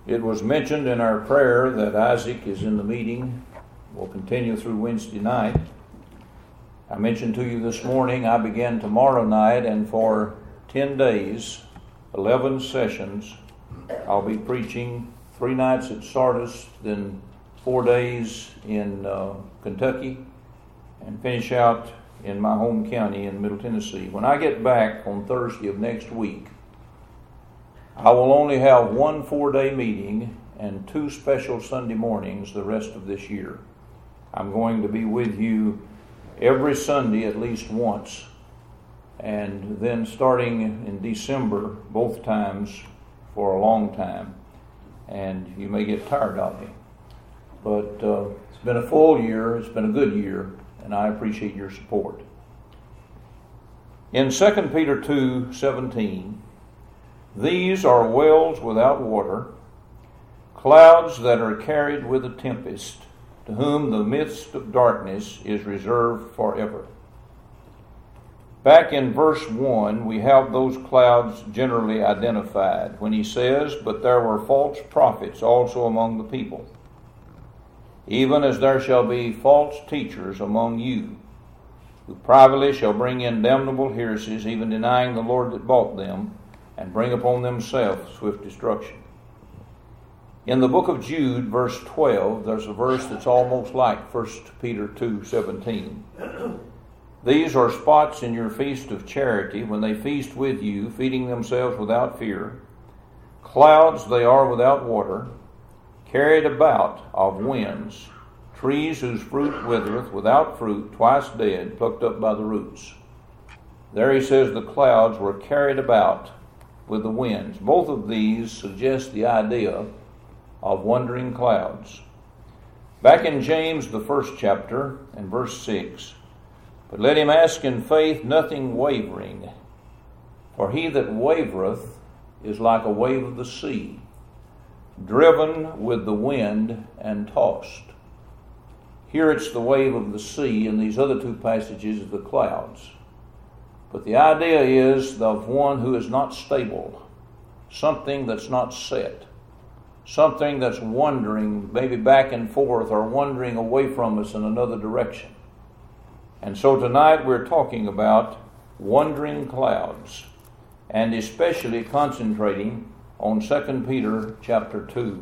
It was mentioned in our prayer that Isaac is in the meeting. We'll continue through Wednesday night. I mentioned to you this morning I begin tomorrow night, and for 10 days, 11 sessions, I'll be preaching 3 nights at Sardis, then 4 days in Kentucky, and finish out in my home county in Middle Tennessee. When I get back on Thursday of next week, I will only have 1 4-day meeting and 2 special Sunday mornings the rest of this year. I'm going to be with you every Sunday at least once, and then starting in December, both times for a long time. And you may get tired of me. But it's been a full year, it's been a good year, and I appreciate your support. In 2 Peter 2:17, these are wells without water, clouds that are carried with a tempest, to whom the midst of darkness is reserved forever. Back in verse 1, we have those clouds generally identified when he says, "But there were false prophets also among the people, even as there shall be false teachers among you, who privately shall bring in damnable heresies, even denying the Lord that bought them, and bring upon themselves swift destruction." In the book of Jude, verse 12, there's a verse that's almost like 1 Peter 2:17. These are spots in your feast of charity, when they feast with you, feeding themselves without fear. Clouds they are without water, carried about of winds, trees whose fruit withereth, without fruit, twice dead, plucked up by the roots. There he says the clouds were carried about with the winds. Both of these suggest the idea of wandering clouds. Back in James, the 1st chapter, and verse 6, "But let him ask in faith, nothing wavering. For he that wavereth is like a wave of the sea, driven with the wind and tossed." Here it's the wave of the sea, and these other 2 passages of the clouds. But the idea is of one who is not stable, something that's not set, something that's wandering, maybe back and forth, or wandering away from us in another direction. And so tonight we're talking about wandering clouds, and especially concentrating on 2 Peter chapter 2.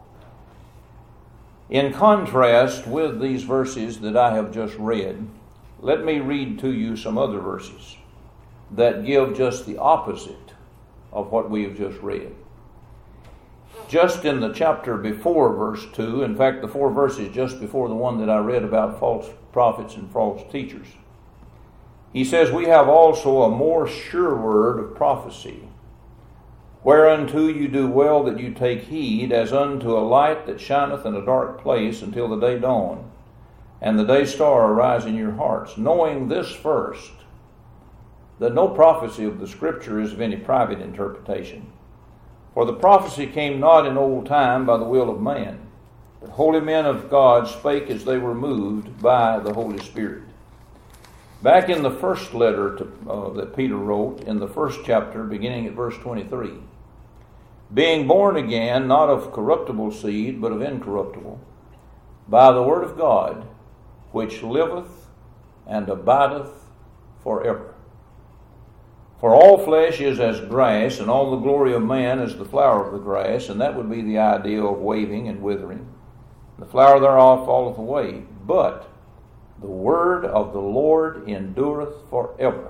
In contrast with these verses that I have just read, let me read to you some other verses that give just the opposite of what we have just read. Just in the chapter before verse 2, in fact the 4 verses just before the one that I read about false prophets and false teachers, he says, "We have also a more sure word of prophecy, whereunto you do well that you take heed, as unto a light that shineth in a dark place until the day dawn, and the day star arise in your hearts, knowing this first, that no prophecy of the Scripture is of any private interpretation. For the prophecy came not in old time by the will of man, but holy men of God spake as they were moved by the Holy Spirit." Back in the first letter that Peter wrote, in the 1st chapter, beginning at verse 23, "Being born again, not of corruptible seed, but of incorruptible, by the word of God, which liveth and abideth forever. For all flesh is as grass, and all the glory of man as the flower of the grass," and that would be the idea of waving and withering. "The flower thereof falleth away, but the word of the Lord endureth forever.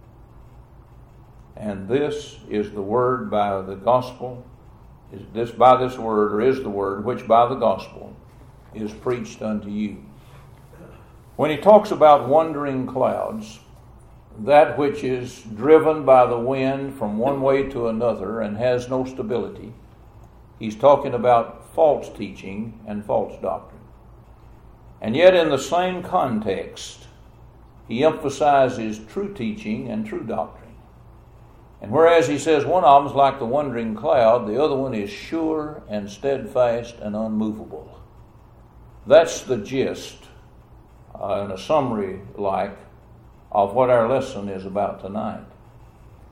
And this is the word by the gospel, is the word which by the gospel is preached unto you." When he talks about wandering clouds, that which is driven by the wind from one way to another and has no stability, he's talking about false teaching and false doctrine. And yet in the same context, he emphasizes true teaching and true doctrine. And whereas he says one of them is like the wandering cloud, the other one is sure and steadfast and unmovable. That's the gist, in a summary of what our lesson is about tonight.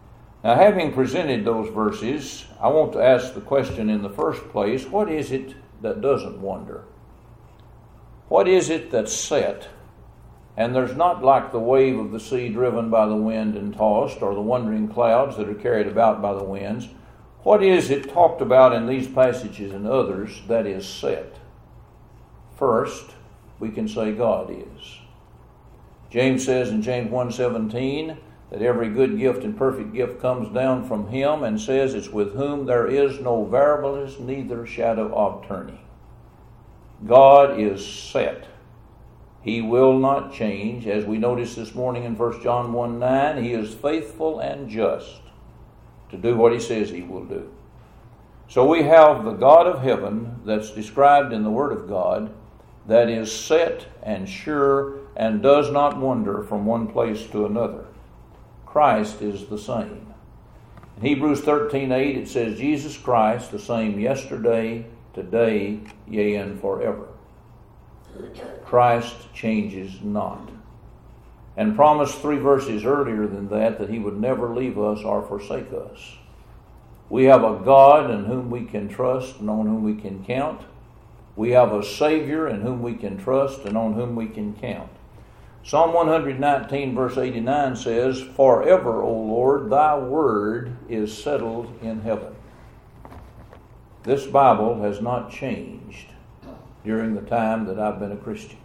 Now, having presented those verses, I want to ask the question in the first place, what is it that doesn't wonder? What is it that's set, and there's not like the wave of the sea driven by the wind and tossed, or the wandering clouds that are carried about by the winds? What is it talked about in these passages and others that is set? First, we can say God is. James says in James 1:17 that every good gift and perfect gift comes down from Him, and says it's with whom there is no variableness, neither shadow of turning. God is set. He will not change. As we noticed this morning in 1 John 1:9, He is faithful and just to do what He says He will do. So we have the God of heaven that's described in the Word of God that is set and sure and does not wander from one place to another. Christ is the same. In Hebrews 13:8 it says, Jesus Christ the same yesterday, today, yea, and forever. Christ changes not. And promised 3 verses earlier than that He would never leave us or forsake us. We have a God in whom we can trust and on whom we can count. We have a Savior in whom we can trust and on whom we can count. Psalm 119 verse 89 says, Forever, O Lord, Thy word is settled in heaven. This Bible has not changed during the time that I've been a Christian.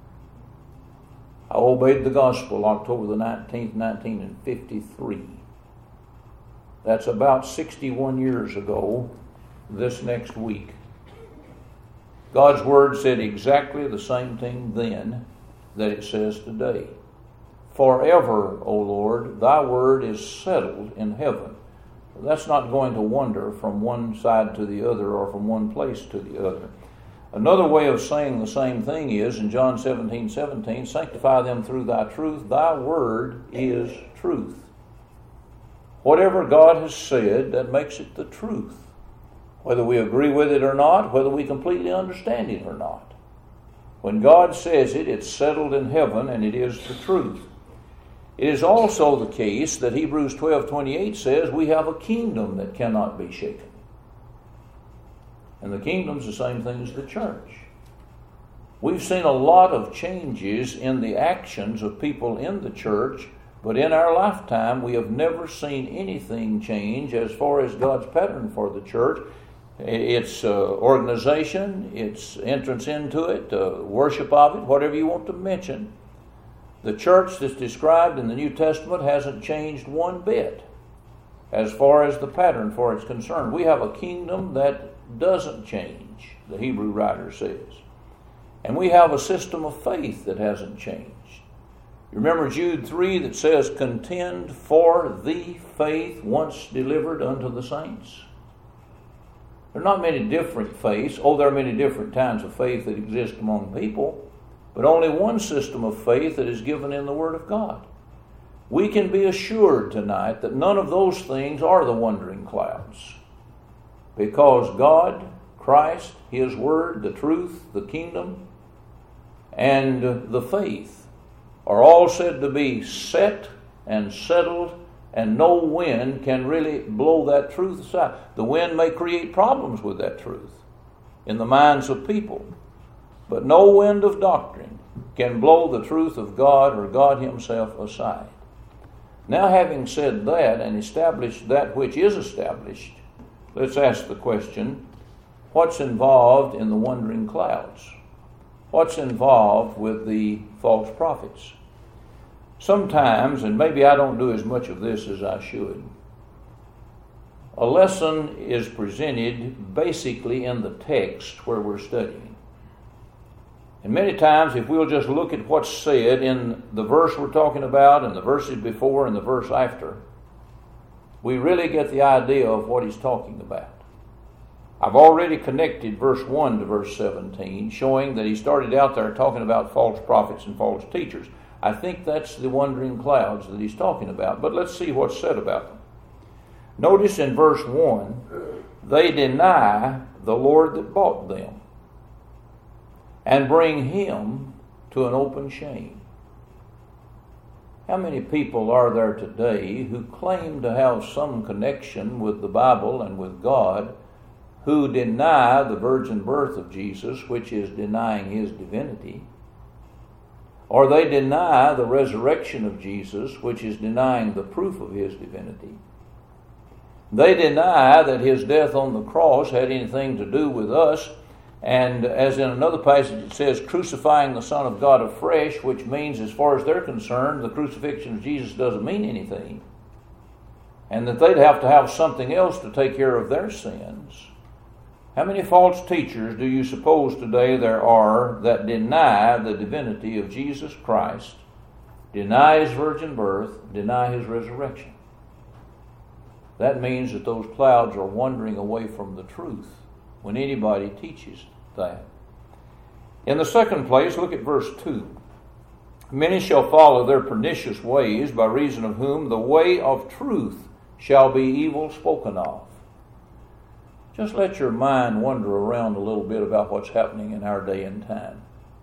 I obeyed the gospel October the 19th, 1953. That's about 61 years ago this next week. God's Word said exactly the same thing then that it says today. Forever, O Lord, Thy word is settled in heaven. That's not going to wander from one side to the other or from one place to the other. Another way of saying the same thing is in John 17:17, sanctify them through Thy truth. Thy word is truth. Whatever God has said, that makes it the truth. Whether we agree with it or not, whether we completely understand it or not. When God says it, it's settled in heaven and it is the truth. It is also the case that Hebrews 12:28 says we have a kingdom that cannot be shaken. And the kingdom's the same thing as the church. We've seen a lot of changes in the actions of people in the church, but in our lifetime we have never seen anything change as far as God's pattern for the church. Its organization, its entrance into it, worship of it, whatever you want to mention. The church that's described in the New Testament hasn't changed one bit as far as the pattern for it's concerned. We have a kingdom that doesn't change, the Hebrew writer says. And we have a system of faith that hasn't changed. You remember Jude 3 that says, contend for the faith once delivered unto the saints. There are not many different faiths. There are many different kinds of faith that exist among people, but only one system of faith that is given in the Word of God. We can be assured tonight that none of those things are the wandering clouds, because God, Christ, His Word, the truth, the kingdom, and the faith are all said to be set and settled, and no wind can really blow that truth aside. The wind may create problems with that truth in the minds of people, but no wind of doctrine can blow the truth of God or God Himself aside. Now, having said that and established that which is established, let's ask the question, what's involved in the wandering clouds? What's involved with the false prophets? Sometimes, and maybe I don't do as much of this as I should, a lesson is presented basically in the text where we're studying. And many times, if we'll just look at what's said in the verse we're talking about and the verses before and the verse after, we really get the idea of what he's talking about. I've already connected verse 1 to verse 17, showing that he started out there talking about false prophets and false teachers. I think that's the wandering clouds that he's talking about, but let's see what's said about them. Notice in verse 1, they deny the Lord that bought them and bring Him to an open shame. How many people are there today who claim to have some connection with the Bible and with God, who deny the virgin birth of Jesus, which is denying his divinity, or they deny the resurrection of Jesus, which is denying the proof of his divinity? They deny that his death on the cross had anything to do with us, and as in another passage it says, crucifying the Son of God afresh, which means, as far as they're concerned, the crucifixion of Jesus doesn't mean anything, and that they'd have to have something else to take care of their sins. How many false teachers do you suppose today there are that deny the divinity of Jesus Christ, deny his virgin birth, deny his resurrection? That means that those clouds are wandering away from the truth when anybody teaches that. In the second place, look at verse 2. Many shall follow their pernicious ways, by reason of whom the way of truth shall be evil spoken of. Just let your mind wander around a little bit about what's happening in our day and time.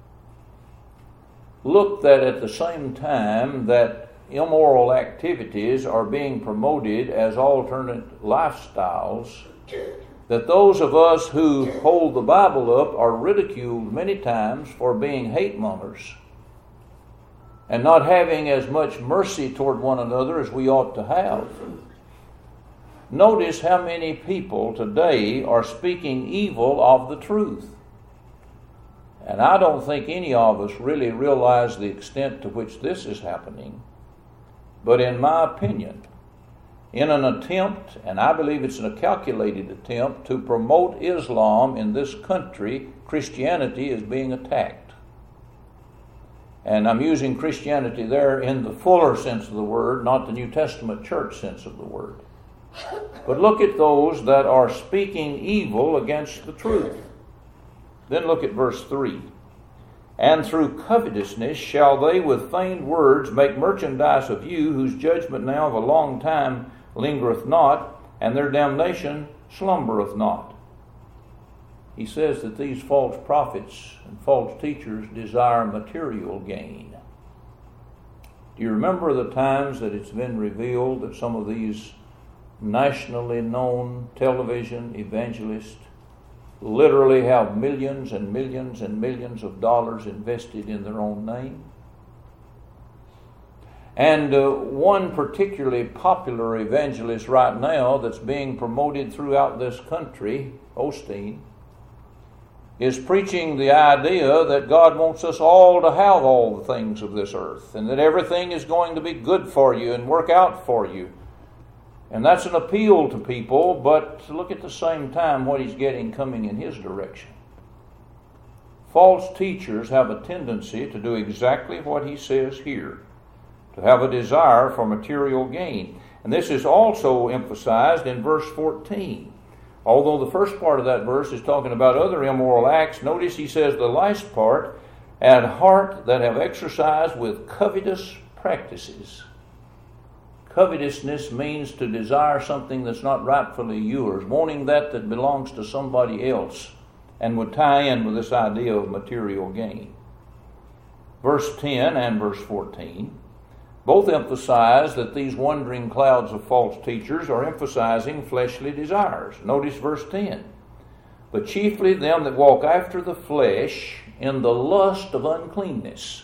Look that at the same time that immoral activities are being promoted as alternate lifestyles, that those of us who hold the Bible up are ridiculed many times for being hate mongers and not having as much mercy toward one another as we ought to have. Notice how many people today are speaking evil of the truth. And I don't think any of us really realize the extent to which this is happening. But in my opinion, in an attempt, and I believe it's a calculated attempt, to promote Islam in this country, Christianity is being attacked. And I'm using Christianity there in the fuller sense of the word, not the New Testament church sense of the word. But look at those that are speaking evil against the truth. Then look at verse 3. And through covetousness shall they with feigned words make merchandise of you, whose judgment now of a long time lingereth not, and their damnation slumbereth not. He says that these false prophets and false teachers desire material gain. Do you remember the times that it's been revealed that some of these nationally known television evangelists literally have millions and millions and millions of dollars invested in their own name? And one particularly popular evangelist right now that's being promoted throughout this country, Osteen, is preaching the idea that God wants us all to have all the things of this earth, and that everything is going to be good for you and work out for you. And that's an appeal to people, but look at the same time what he's getting coming in his direction. False teachers have a tendency to do exactly what he says here, to have a desire for material gain. And this is also emphasized in verse 14. Although the first part of that verse is talking about other immoral acts, notice he says the last part, at heart that have exercised with covetous practices. Covetousness means to desire something that's not rightfully yours, wanting that belongs to somebody else, and would tie in with this idea of material gain. Verse 10 and verse 14 both emphasize that these wandering clouds of false teachers are emphasizing fleshly desires. Notice verse 10. But chiefly them that walk after the flesh in the lust of uncleanness.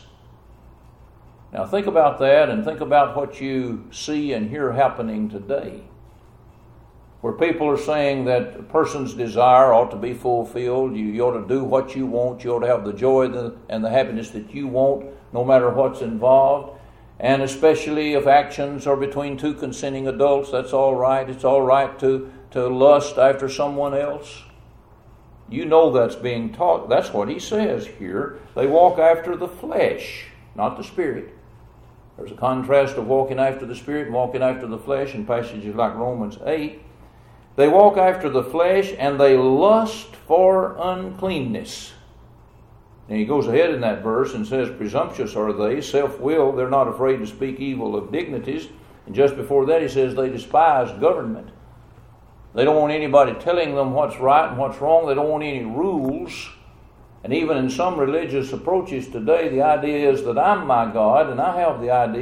Now think about that, and think about what you see and hear happening today, where people are saying that a person's desire ought to be fulfilled. You ought to do what you want. You ought to have the joy and the happiness that you want, no matter what's involved. And especially if actions are between two consenting adults, that's all right. It's all right to lust after someone else. You know that's being taught. That's what he says here. They walk after the flesh, not the spirit. There's a contrast of walking after the spirit and walking after the flesh in passages like Romans 8. They walk after the flesh and they lust for uncleanness. And he goes ahead in that verse and says, presumptuous are they, self-willed, they're not afraid to speak evil of dignities. And just before that he says they despise government. They don't want anybody telling them what's right and what's wrong. They don't want any rules. And even in some religious approaches today, the idea is that I'm my God, and I have the idea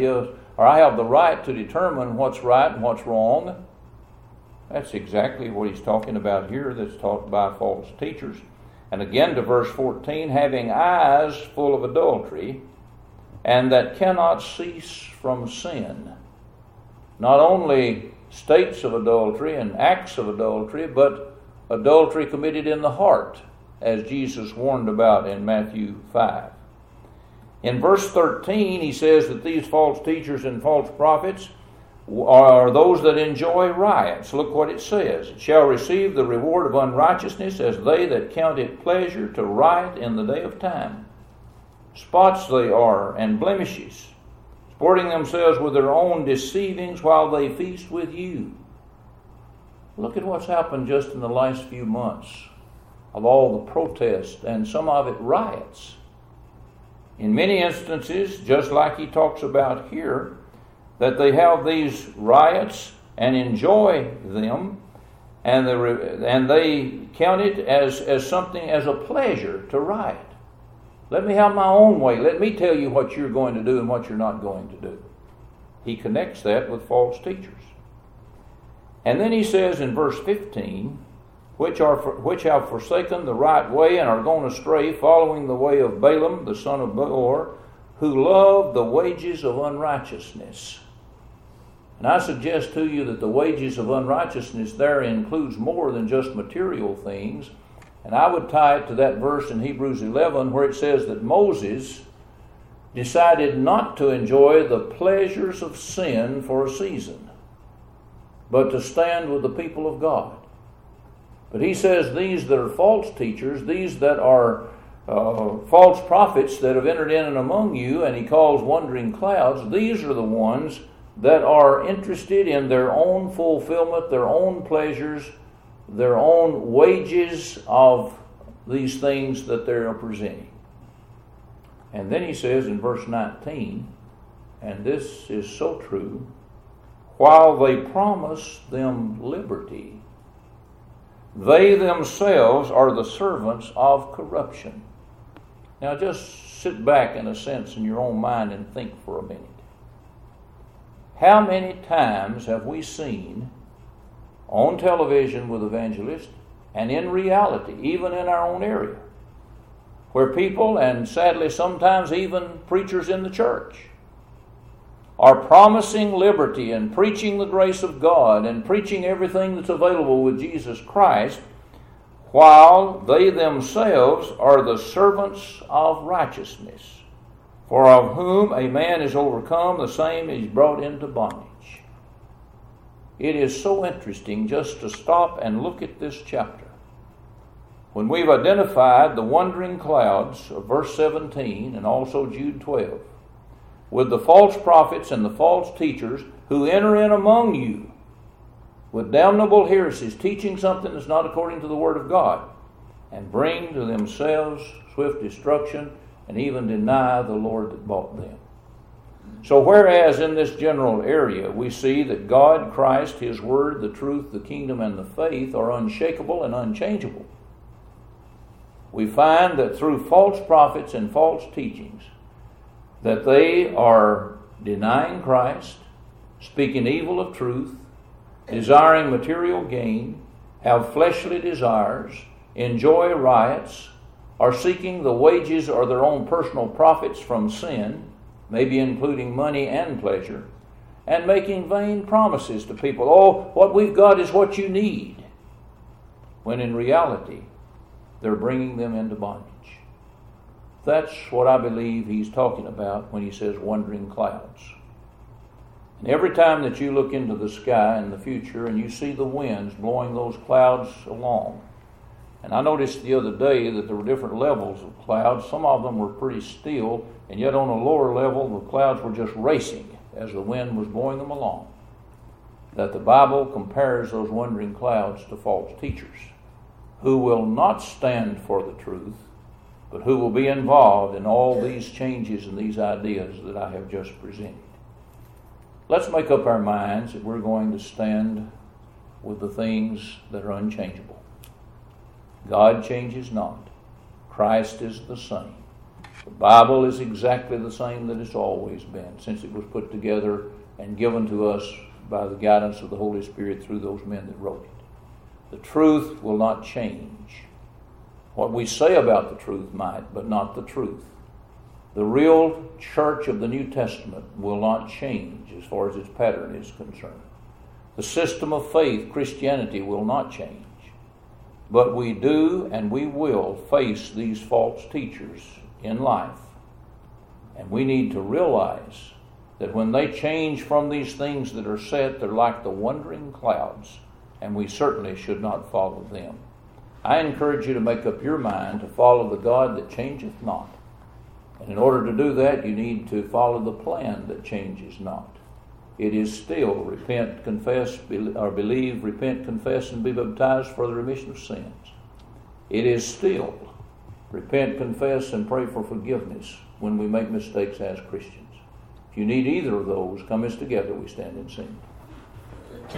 or I have the right to determine what's right and what's wrong. That's exactly what he's talking about here, that's taught by false teachers. And again to verse 14, having eyes full of adultery, and that cannot cease from sin. Not only states of adultery and acts of adultery, but adultery committed in the heart, as Jesus warned about in Matthew 5. In verse 13, he says that these false teachers and false prophets are those that enjoy riots. Look what it says. Shall receive the reward of unrighteousness as they that count it pleasure to riot in the day of time. Spots they are and blemishes, sporting themselves with their own deceivings while they feast with you. Look at what's happened just in the last few months of all the protests, and some of it riots. In many instances, just like he talks about here, that they have these riots and enjoy them, and they count it as something, as a pleasure to riot. Let me have my own way. Let me tell you what you're going to do and what you're not going to do. He connects that with false teachers. And then he says in verse 15, which have forsaken the right way and are gone astray, following the way of Balaam, the son of Beor, who loved the wages of unrighteousness. And I suggest to you that the wages of unrighteousness there includes more than just material things. And I would tie it to that verse in Hebrews 11 where it says that Moses decided not to enjoy the pleasures of sin for a season, but to stand with the people of God. But he says these that are false teachers, these that are false prophets that have entered in and among you, and he calls wandering clouds, these are the ones that are interested in their own fulfillment, their own pleasures, their own wages of these things that they are presenting. And then he says in verse 19, and this is so true, while they promise them liberty, they themselves are the servants of corruption. Now just sit back in a sense in your own mind and think for a minute. How many times have we seen on television with evangelists, and in reality, even in our own area, where people, and sadly sometimes even preachers in the church, are promising liberty and preaching the grace of God and preaching everything that's available with Jesus Christ, while they themselves are the servants of righteousness, for of whom a man is overcome, the same is brought into bondage. It is so interesting just to stop and look at this chapter. When we've identified the wandering clouds of verse 17 and also Jude 12, with the false prophets and the false teachers who enter in among you with damnable heresies, teaching something that's not according to the Word of God, and bring to themselves swift destruction, and even deny the Lord that bought them. So whereas in this general area we see that God, Christ, His Word, the truth, the kingdom, and the faith are unshakable and unchangeable, we find that through false prophets and false teachings that they are denying Christ, speaking evil of truth, desiring material gain, have fleshly desires, enjoy riots, are seeking the wages or their own personal profits from sin, maybe including money and pleasure, and making vain promises to people. Oh, what we've got is what you need. When in reality, they're bringing them into bondage. That's what I believe he's talking about when he says wandering clouds. And every time that you look into the sky in the future and you see the winds blowing those clouds along, and I noticed the other day that there were different levels of clouds. Some of them were pretty still, and yet on a lower level, the clouds were just racing as the wind was blowing them along. That the Bible compares those wandering clouds to false teachers who will not stand for the truth, but who will be involved in all these changes and these ideas that I have just presented. Let's make up our minds that we're going to stand with the things that are unchangeable. God changes not. Christ is the same. The Bible is exactly the same that it's always been since it was put together and given to us by the guidance of the Holy Spirit through those men that wrote it. The truth will not change. What we say about the truth might, but not the truth. The real church of the New Testament will not change as far as its pattern is concerned. The system of faith, Christianity, will not change. But we do and we will face these false teachers in life. And we need to realize that when they change from these things that are set, they're like the wandering clouds, and we certainly should not follow them. I encourage you to make up your mind to follow the God that changeth not. And in order to do that, you need to follow the plan that changes not. It is still repent, confess, or believe, repent, confess, and be baptized for the remission of sins. It is still repent, confess, and pray for forgiveness when we make mistakes as Christians. If you need either of those, come as together we stand and sing.